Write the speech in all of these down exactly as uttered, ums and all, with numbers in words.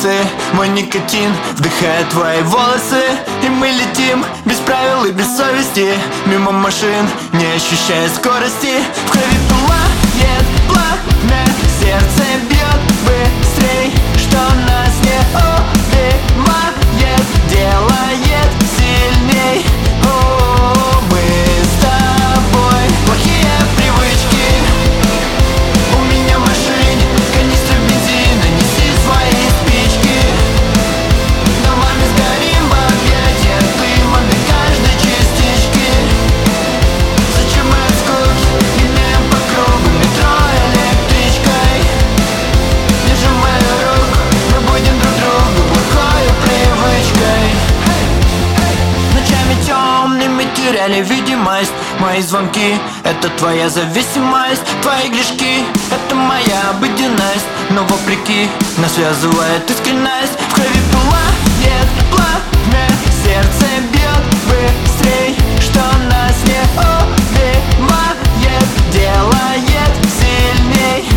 улицы, мой никотин вдыхает твои волосы. И мы летим без правил и без совести, мимо машин, не ощущая скорости. В крови пылает пламя, сердце бьет быстрей, что нас не убивает, делает сильней. О, мы с тобой. Плохие привычки у меня в машине, канистра бензина, неси свои спички. Домами сгорим в объятиях дыма до каждой частички. Зачем мы от скуки гоняем по кругу метро электричкой? Держи мою руку, мы будем друг другу плохою привычкой. Ночами темными теряли видимость, мои звонки — это твоя зависимость, твои грешки — это моя обыденность. Но вопреки нас связывает искренность. В крови пылает пламя, сердце бьет быстрей, что нас не убивает, делает сильней.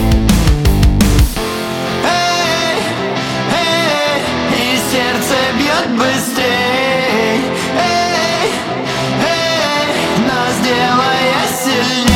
Эй, эй, и сердце бьет быстрей. Эй, эй, нас делая сильней.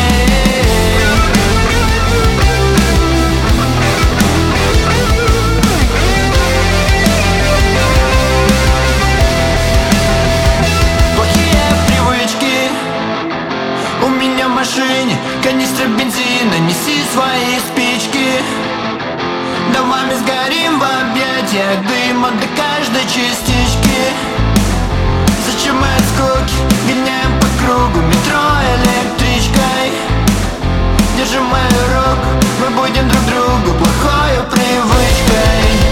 Плохие привычки у меня в машине, канистра бензина, неси свои спички. Домами сгорим в объятиях дыма до каждой частички. Зачем мы от скуки гоняем по кругу метро электричкой? Держи мою руку, мы будем друг другу плохою привычкой.